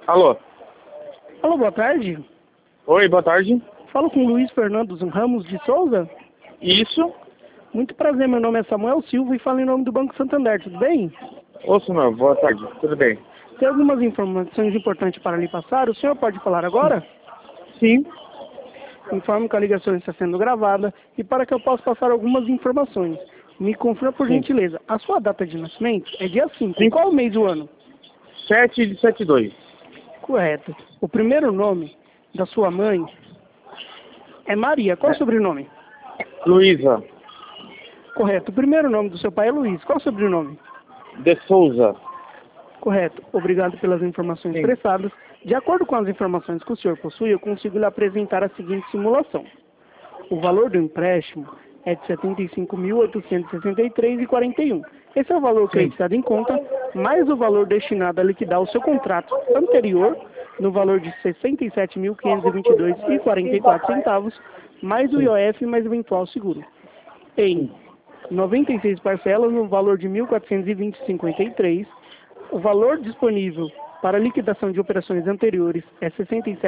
Alô? Alô, boa tarde. Oi, boa tarde. Falo com o Luiz Fernando Ramos de Souza. Isso? Muito prazer, meu nome é Samuel Silva e falo em nome do Banco Santander, tudo bem? Ô, Samuel, boa tarde. Tudo bem? Tem algumas informações importantes para lhe passar, o senhor pode falar agora? Sim. Informo que a ligação está sendo gravada e para que eu possa passar algumas informações. Me confirma por Sim. gentileza, a sua data de nascimento é dia 5. Sim. Qual o mês do ano? 7 de 72. Correto. O primeiro nome da sua mãe é Maria. Qual o sobrenome? Luísa Correto. O primeiro nome do seu pai é Luiz. Qual o sobrenome? de Souza. Correto. Obrigado pelas informações Sim. prestadas. De acordo com as informações que o senhor possui, eu consigo lhe apresentar a seguinte simulação. O valor do empréstimo é de R$ 75.863,41. Esse é o valor creditado em conta, mais o valor destinado a liquidar o seu contrato anterior, no valor de R$ 67.522,44, mais o IOF mais eventual seguro. Em 96 parcelas, no valor de R$ 1.420,53, o valor disponível para liquidação de operações anteriores é R$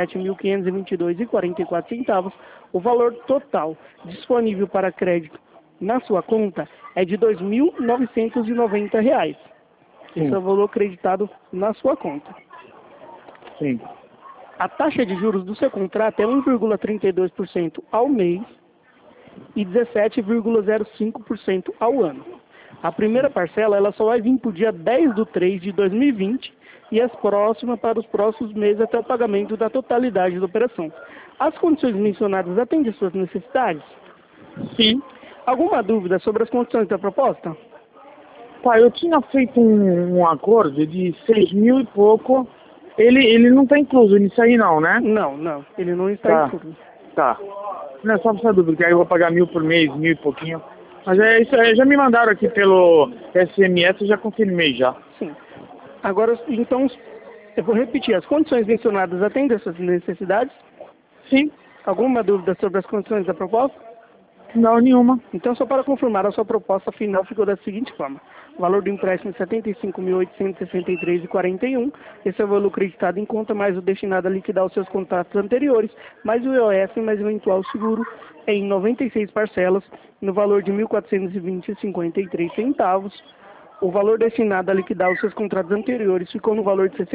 67.522,44. O valor total disponível para crédito na sua conta é de R$ 2.990. Esse é o valor creditado na sua conta. Sim. A taxa de juros do seu contrato é 1,32% ao mês e 17,05% ao ano. A primeira parcela ela só vai vir para o dia 10/3/2020 e as próximas para os próximos meses até o pagamento da totalidade da operação. As condições mencionadas atendem às suas necessidades? Sim. Alguma dúvida sobre as condições da proposta? Tá, eu tinha feito um acordo de 6 mil e pouco. Ele não está incluso nisso aí não, né? Não, ele não está Tá. incluso. Tá. Não é só pra essa dúvida, que aí eu vou pagar 1.000 por mês, 1.000 e pouquinho. Mas é isso aí, já me mandaram aqui pelo SMS, eu já confirmei já. Sim. Agora, então, eu vou repetir. As condições mencionadas atendem às suas necessidades? Sim. Alguma dúvida sobre as condições da proposta? Não, nenhuma. Então, só para confirmar, a sua proposta final ficou da seguinte forma. O valor do empréstimo é R$ 75.863,41. Esse é o valor creditado em conta, mais o destinado a liquidar os seus contratos anteriores, mais o IOF, mais o eventual seguro, em 96 parcelas, no valor de R$ 1.420,53. O valor destinado a liquidar os seus contratos anteriores ficou no valor de R$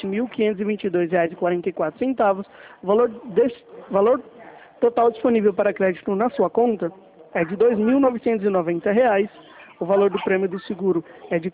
67.522,44. O valor total disponível para crédito na sua conta é de R$ 2.990. O valor do prêmio do seguro é de R$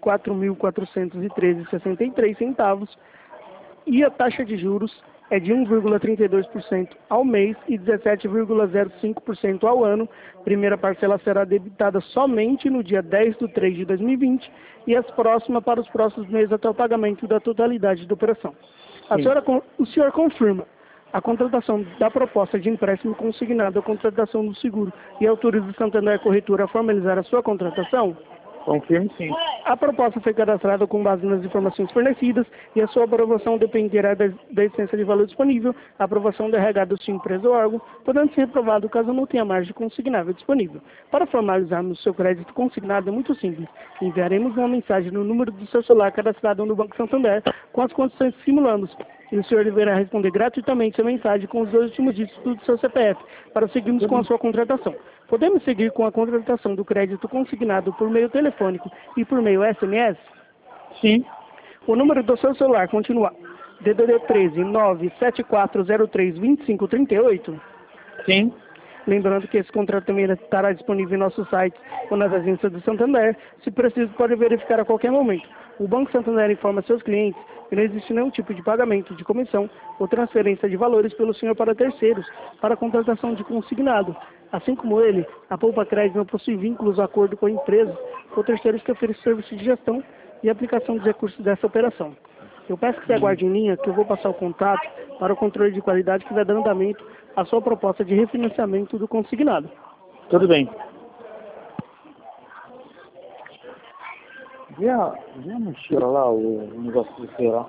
4.413,63. E a taxa de juros é de 1,32% ao mês e 17,05% ao ano. Primeira parcela será debitada somente no dia 10/3/2020 e as próximas para os próximos meses até o pagamento da totalidade da operação. O senhor confirma a contratação da proposta de empréstimo consignado à contratação do seguro e autoriza o Santander Corretora a formalizar a sua contratação? Confirmo sim. A proposta foi cadastrada com base nas informações fornecidas e a sua aprovação dependerá da existência de valor disponível, a aprovação do RH do sua empresa ou órgão, podendo ser reprovado caso não tenha margem consignável disponível. Para formalizarmos o seu crédito consignado é muito simples. Enviaremos uma mensagem no número do seu celular cadastrado no Banco Santander com as condições que simulamos. E o senhor deverá responder gratuitamente a mensagem com os 2 últimos dígitos do seu CPF para seguirmos com a sua contratação. Podemos seguir com a contratação do crédito consignado por meio telefônico e por meio SMS? Sim. O número do seu celular continua DDD 13 97403 2538? Sim. Lembrando que esse contrato também estará disponível em nosso site ou nas agências do Santander. Se preciso, pode verificar a qualquer momento. O Banco Santander informa seus clientes que não existe nenhum tipo de pagamento de comissão ou transferência de valores pelo senhor para terceiros para a contratação de consignado. Assim como ele, a Poupa Crédito não possui vínculos ou acordo com empresas ou terceiros que oferecem serviço de gestão e aplicação dos recursos dessa operação. Eu peço que você aguarde em linha, que eu vou passar o contato para o controle de qualidade que vai dar andamento à sua proposta de refinanciamento do consignado. Tudo bem. Vê a mochila lá, o negócio de feira.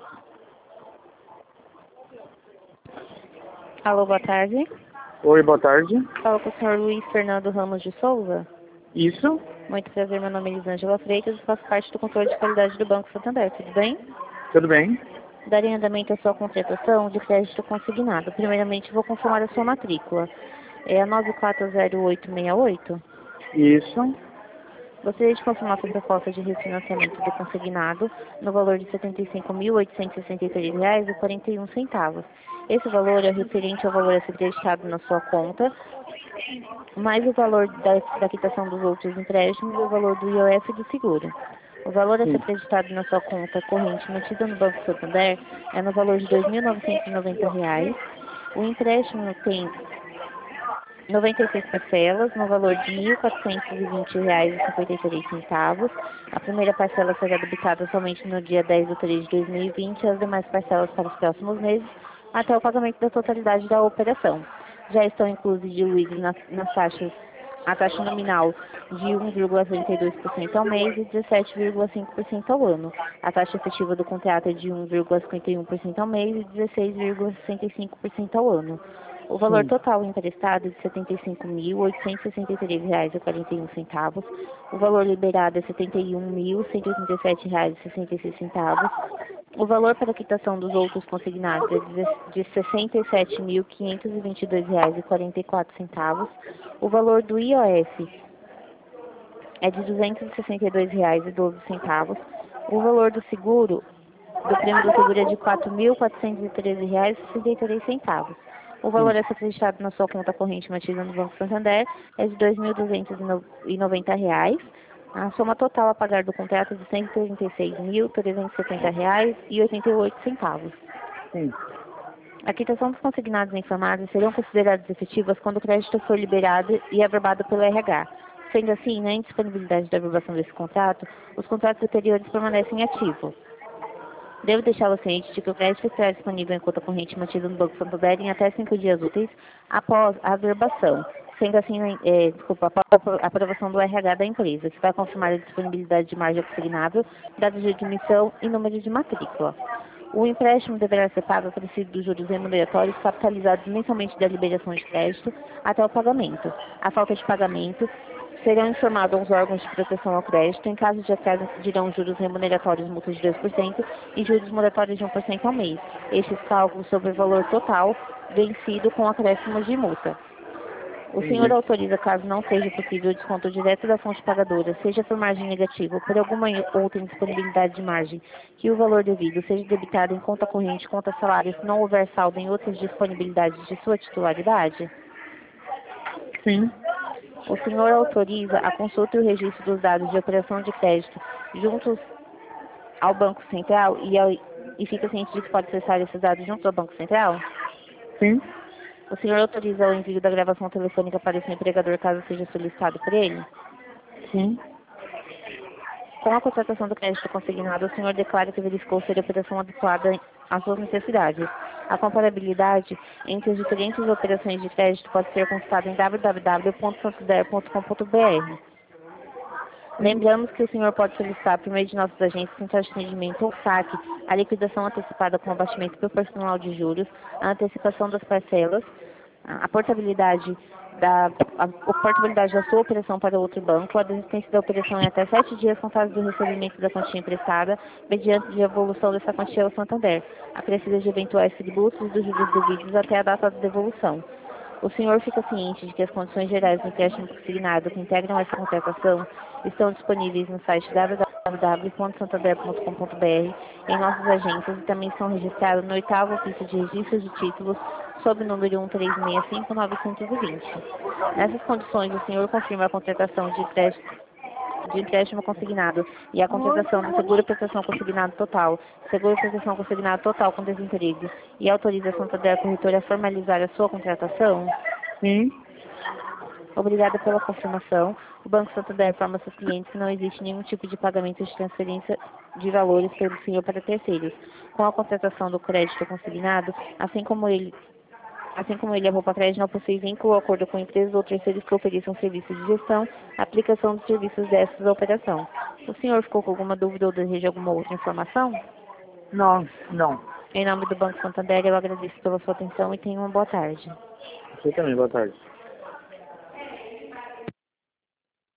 Alô, boa tarde. Oi, boa tarde. Falo com o senhor Luiz Fernando Ramos de Souza. Isso? Muito prazer, meu nome é Elisângela Freitas e faço parte do controle de qualidade do Banco Santander, tudo bem? Tudo bem. darem andamento à sua contratação de crédito consignado. Primeiramente, vou confirmar a sua matrícula. É a 940868? Isso. Gostaria de confirmar sua proposta de refinanciamento do consignado no valor de R$ 75.863,41. Esse valor é referente ao valor a ser creditado na sua conta, mais o valor da quitação dos outros empréstimos e o valor do IOF e do seguro. O valor a ser creditado na sua conta corrente mantida no Banco Santander é no valor de R$ 2.990. O empréstimo tem 96 parcelas, no valor de R$ 1.420,53. A primeira parcela será debitada somente no dia 10 de 3 de 2020 e as demais parcelas para os próximos meses, até o pagamento da totalidade da operação. Já estão inclusos diluídos nas taxas, a taxa nominal de 1,32% ao mês e 17,5% ao ano. A taxa efetiva do contrato é de 1,51% ao mês e 16,65% ao ano. O valor total emprestado é de R$ 75.863,41. O valor liberado é R$ 71.187,66. O valor para a quitação dos outros consignados é de R$ 67.522,44. O valor do IOF é de R$ 262,12. O valor do seguro, do prêmio do seguro é de R$ 4.413,63. O valor a ser acreditado na sua conta corrente mantida no Banco Santander é de R$ 2.290. A soma total a pagar do contrato é de R$ 136.370,88. Sim. A quitação dos consignados em farmácias serão consideradas efetivas quando o crédito for liberado e averbado pelo RH. Sendo assim, na indisponibilidade da averbação desse contrato, os contratos anteriores permanecem ativos. Devo deixá-lo ciente de que o crédito estará disponível em conta corrente mantida no Banco Santander em até 5 dias úteis após a averbação, sendo assim, após a aprovação do RH da empresa, que vai confirmar a disponibilidade de margem consignável, dados de admissão e número de matrícula. O empréstimo deverá ser pago acrescido dos juros remuneratórios capitalizados mensalmente da liberação de crédito até o pagamento. A falta de pagamento serão informados aos órgãos de proteção ao crédito. Em caso de atraso, dirão juros remuneratórios multas de 2% e juros moratórios de 1% ao mês. Estes cálculos sobre o valor total vencido com acréscimos de multa. O senhor autoriza, caso não seja possível o desconto direto da fonte pagadora, seja por margem negativa ou por alguma outra indisponibilidade de margem, que o valor devido seja debitado em conta corrente, conta salário, se não houver saldo em outras disponibilidades de sua titularidade? Sim. O senhor autoriza a consulta e o registro dos dados de operação de crédito juntos ao Banco Central e fica ciente de que pode acessar esses dados junto ao Banco Central? Sim. O senhor autoriza o envio da gravação telefônica para o seu empregador caso seja solicitado por ele? Sim. Com a contratação do crédito consignado, o senhor declara que verificou ser a operação adequada às suas necessidades. A comparabilidade entre as diferentes operações de crédito pode ser consultada em www.santander.com.br. Lembramos que o senhor pode solicitar, por meio de nossos agentes, central de atendimento ou saque, a liquidação antecipada com abatimento proporcional de juros, a antecipação das parcelas, a portabilidade da sua operação para outro banco, a desistência da operação em até 7 dias contados do recebimento da quantia emprestada, mediante de evolução dessa quantia ao Santander, acrescidas de eventuais tributos e dos juros devidos até a data da devolução. O senhor fica ciente de que as condições gerais do empréstimo consignado que integram essa contratação estão disponíveis no site www.santander.com.br, em nossas agências e também estão registradas no 8º ofício de registro de títulos sob o número 1365920. Nessas condições, o senhor confirma a contratação de empréstimo consignado e a contratação do seguro proteção consignado total com desinteresse e autoriza a Santander Corretora a formalizar a sua contratação? Sim. Obrigada pela confirmação. O Banco Santander informa seus clientes que não existe nenhum tipo de pagamento de transferência de valores pelo senhor para terceiros. Com a contratação do crédito consignado, assim como ele a Roupa Crédito não possui vínculo ou acordo com empresas ou terceiros que ofereçam serviços de gestão, aplicação dos serviços dessas à operação. O senhor ficou com alguma dúvida ou deseja alguma outra informação? Não. Em nome do Banco Santander, eu agradeço pela sua atenção e tenha uma boa tarde. Você também, boa tarde.